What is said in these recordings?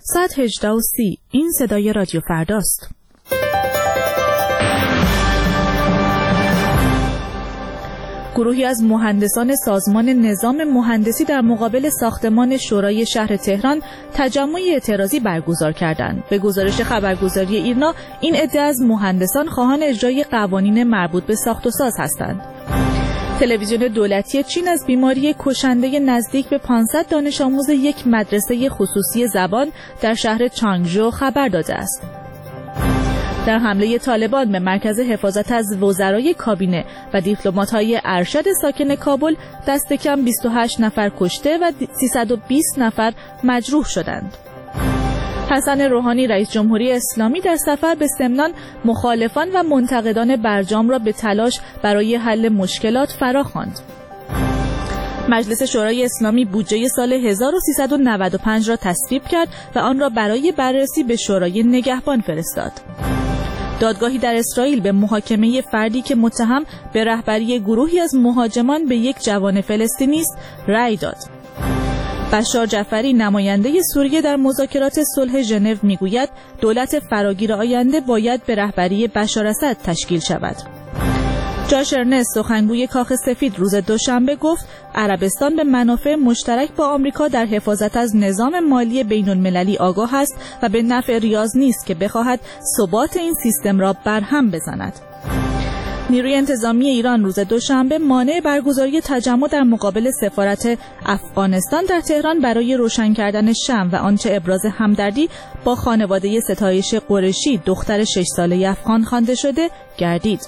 118:30 این صدای رادیو فرداست. گروهی از مهندسان سازمان نظام مهندسی در مقابل ساختمان شورای شهر تهران تجمع اعتراضی برگزار کردند. به گزارش خبرگزاری ایرنا، این عده از مهندسان خواهان اجرای قوانین مربوط به ساخت و ساز هستند. تلویزیون دولتی چین از بیماری کشنده نزدیک به 500 دانش آموز یک مدرسه خصوصی زبان در شهر چانگژو خبر داده است. در حمله طالبان به مرکز حفاظت از وزرای کابینه و دیپلمات‌های ارشد ساکن کابل دست کم 28 نفر کشته و 320 نفر مجروح شدند. حسن روحانی رئیس جمهوری اسلامی در سفر به سمنان مخالفان و منتقدان برجام را به تلاش برای حل مشکلات فراخواند. مجلس شورای اسلامی بودجه سال 1395 را تصویب کرد و آن را برای بررسی به شورای نگهبان فرستاد. دادگاهی در اسرائیل به محاکمه فردی که متهم به رهبری گروهی از مهاجمان به یک جوان فلسطینی است رأی داد. بشار جعفری نماینده سوریه در مذاکرات صلح ژنو میگوید دولت فراگیر آینده باید به رهبری بشار اسد تشکیل شود. جاش ارنست سخنگوی کاخ سفید روز دوشنبه گفت عربستان به منافع مشترک با آمریکا در حفاظت از نظام مالی بین‌المللی آگاه است و به نفع ریاض نیست که بخواهد ثبات این سیستم را برهم بزند. نیروی انتظامی ایران روز دوشنبه مانع برگزاری تجمع در مقابل سفارت افغانستان در تهران برای روشن کردن شمع و آنچه ابراز همدردی با خانواده ستایش قریشی دختر 6 ساله افغان خوانده شده گردید.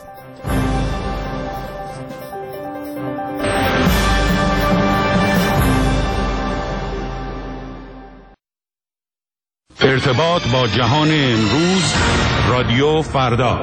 ارتباط با جهان امروز، رادیو فردا.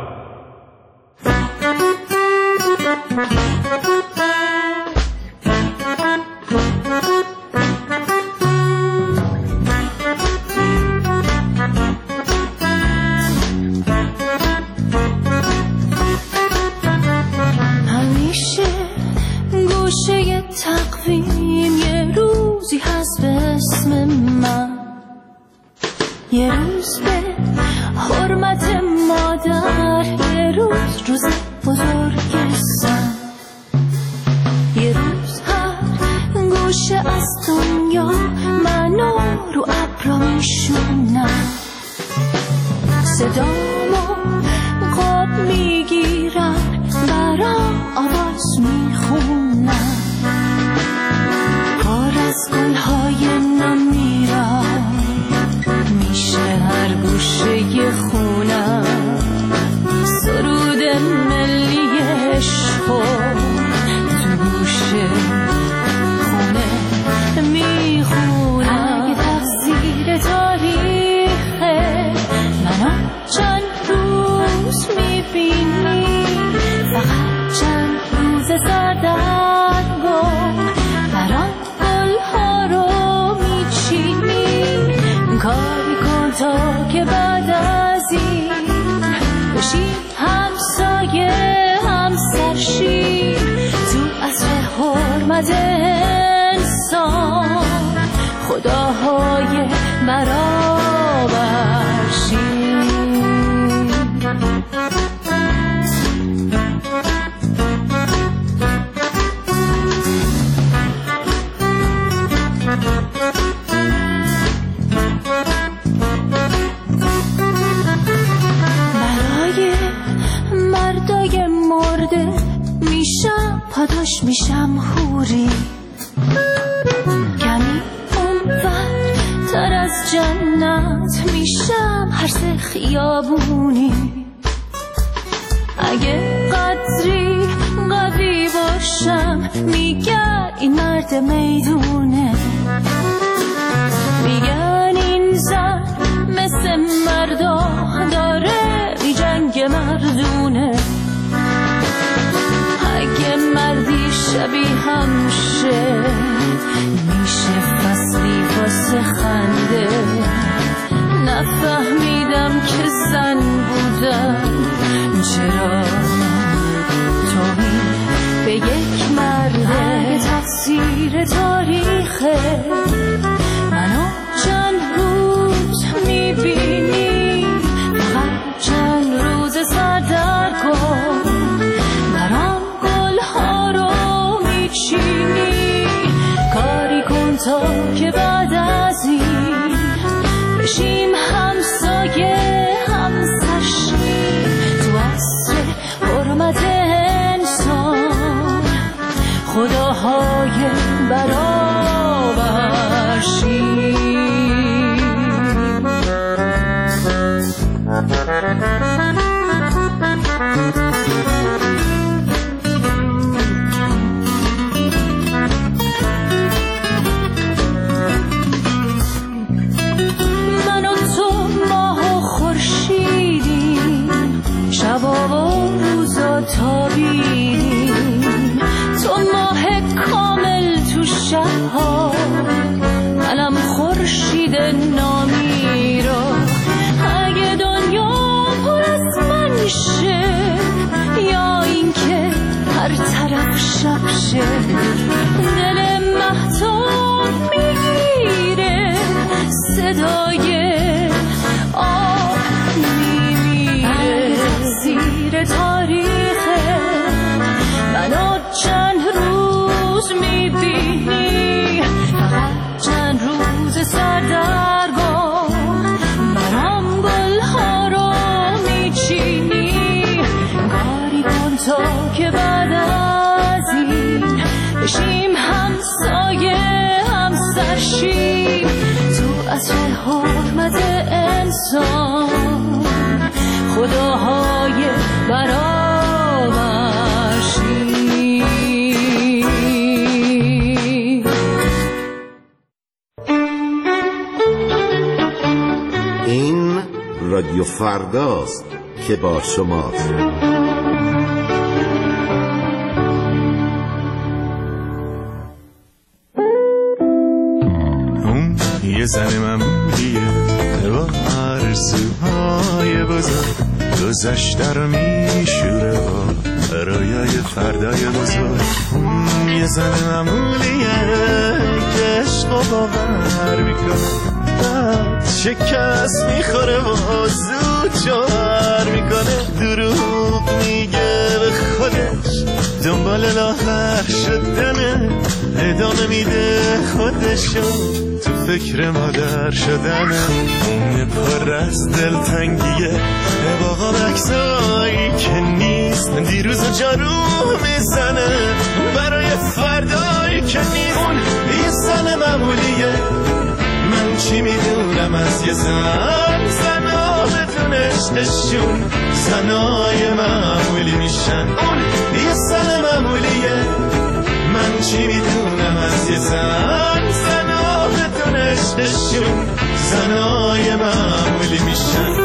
همیشه گوشه تقویم یه روزی هست به اسم من، یه روز به حرمت مادر، یه روز بزرگ زن، یه روز هر گوشه از دنیا منو رو ابرا میشونم، صدامو قاب میگیرم برام آواز میخونم، کار از گلهای نم میرم میشه هر گوشه خونم، سرود ملی عشقو تو گوشه خونه میخونم. اگه تقصیر تاریخه منو چند روز میبینی، فقط چند روز سردرگو برام گلها رو میچینی، کاری کن تا که بعد از این بشی همسایه همسرشی، تو اصل حرمت انسان خداهای برابرشی. مردای مرده میشم پاداش، میشم حوری، کمی اونور تر از جنت میشم هر سه خیابونی، اگه قدری قوی باشم میگن این مرد میدونه، میگن این زن مثل مردا داره بی جنگ مردونه، اگه مردی شبیه همشه میشه فصلی واسه خنده، نفهمیدم که زن بودم چرا توهین به یک مرده. تقصیر تاریخه منو چند روز خداهای برابرشی. من و تو ماه و خورشیدیم، شبا و روزا تابیدیم، تو ماه کامل تو شبها، منم خورشید نامی را. اگه دنیا پر از من شه یا اینکه هر طرف شب شه، دل مهتاب میگیره صدای آه میمیره. زیر تاریخه منو چند روز میبینی، فقط چند روز سردرگاه برام گلها رو میچینی. کاری کن تا که بعد از این بشیم همسایه همسرشیم، تو اصل حرمت انسان خداهای برابرشی. این رادیو فرداست که با شماست. یه زن معمولیه با آرزوهای بزرگ، گذشته رو میشوره با رویای فردای بزرگ. یه زن معمولیه که عشق و باور میکنه، شکست میخوره و زود جوهر میکنه. دروغ میگه به خودش، دنبال لاغر شدنه، ادامه میده خودشو تو فکر مادر شدنه. پر از دلتنگیه باقا بکسایی که نیست، دیروز و جارو میزنه برای فردایی که نیست. اون یه زن معمولیه، من چی میدونم از یه زن، زنها بدون عشقشون زنای معمولی میشن. اون یه زن معمولیه، من چی میدونم از یه زن، زنها بدون عشقشون زنای معمولی میشن.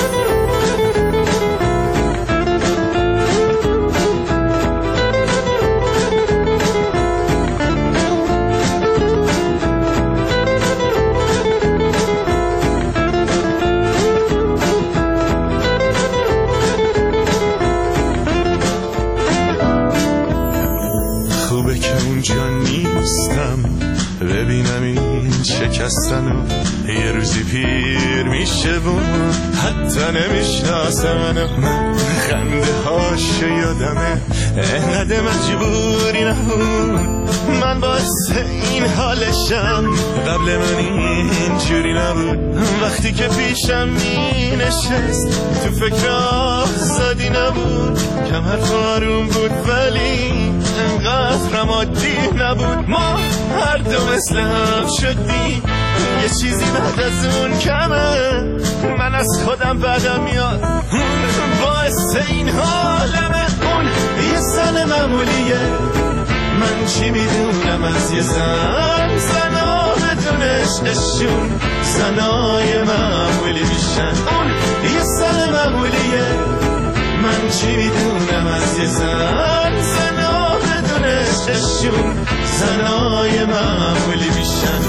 خوبه که اونجا نیستم ببینم این شکستنو، یه روزی پیر میشه و حتی نمیشناسه من خنده هاش یادمه، انقدر مجبوری نبود من باعث این حالشم. قبل من اینجوری نبود، وقتی که پیشم می نشست تو فکر آزادی نبود. کمر آروم بود ولی انقدر عادی نبود. ما هر دو مثل هم شدیم، یه چیزی بعد از اون کمه. من از خودم بدم میاد، باعث این حالمه. اون یه زن معمولیه، من چی میدونم از یه زن، زنها بدون عشقشون زنای معمولی میشن. اون یه زن معمولیه، من چی میدونم از یه زن، زنها بدون عشقشون زنای معمولی میشن.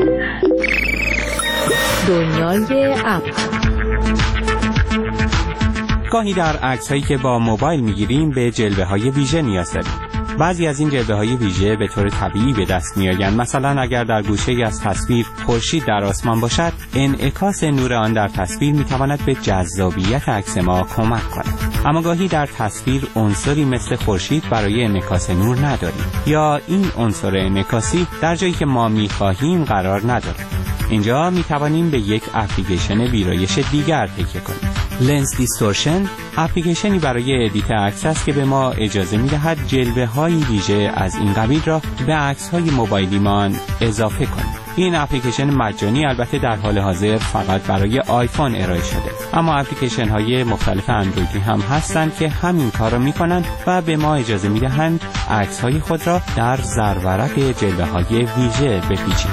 دنیای اپ گاهی در عکس‌هایی که با موبایل می‌گیریم به جلوه‌های ویژه نیاز داریم. بعضی از این جلوه‌های ویژه به طور طبیعی به دست می‌آیند. مثلا اگر در گوشه‌ای از تصویر خورشید در آسمان باشد، انعکاس نور آن در تصویر می‌تواند به جذابیت عکس ما کمک کند. اما گاهی در تصویر عنصری مثل خورشید برای انعکاس نور نداریم یا این عنصر انعکاسی در جایی که ما می‌خواهیم قرار ندارد. اینجا می‌توانیم به یک اپلیکیشن ویرایش دیگر تکیه کنیم. لنز دیستورشن اپلیکیشنی برای ادیت عکس است که به ما اجازه می‌دهد جلوه‌های ویژه از این قبیل را به عکس‌های موبایلیمان اضافه کنیم. این اپلیکیشن مجانی البته در حال حاضر فقط برای آیفون ارائه شده، اما اپلیکیشن‌های مختلف اندرویدی هم هستند که همین کار را می‌کنند و به ما اجازه می‌دهند عکس‌های خود را در زرورق جلوه‌های ویژه بپیچیم.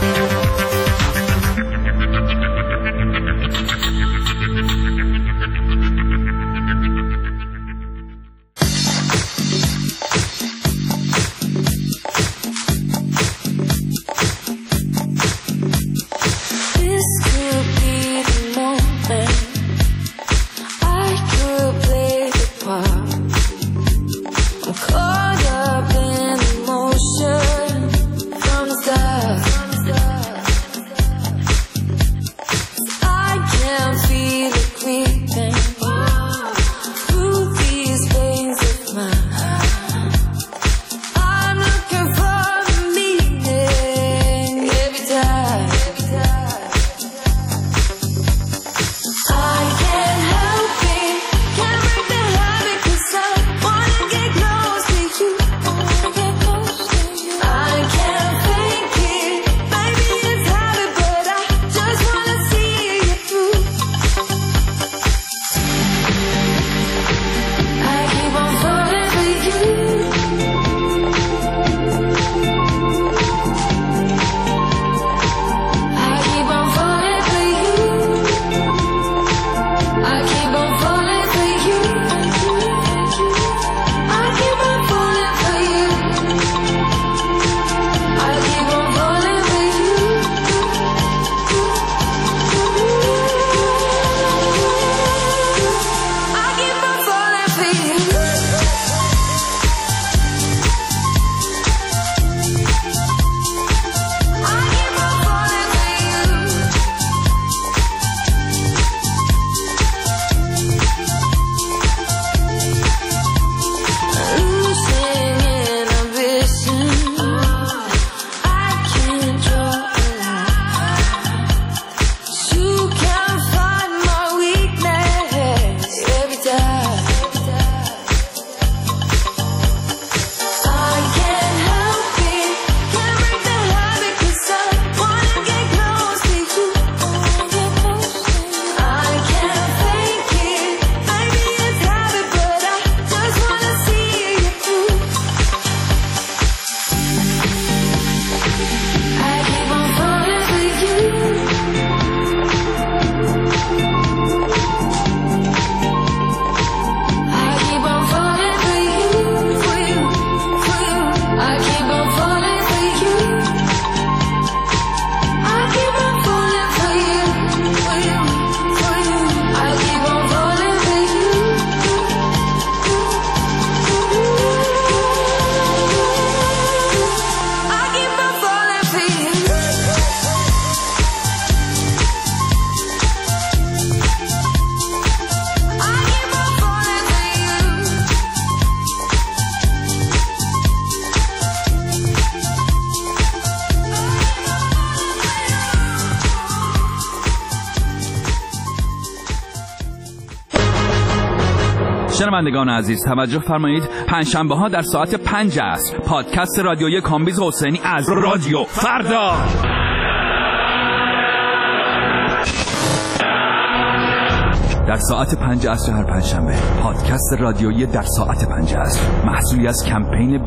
شنوندگان عزیز توجه فرمایید، پنجشنبه ها در ساعت 5 عصر پادکست رادیویی کامبیز حسینی از رادیو فردا در ساعت 5 عصر هر پنجشنبه. پادکست رادیویی در ساعت 5 عصر محصولی از کمپین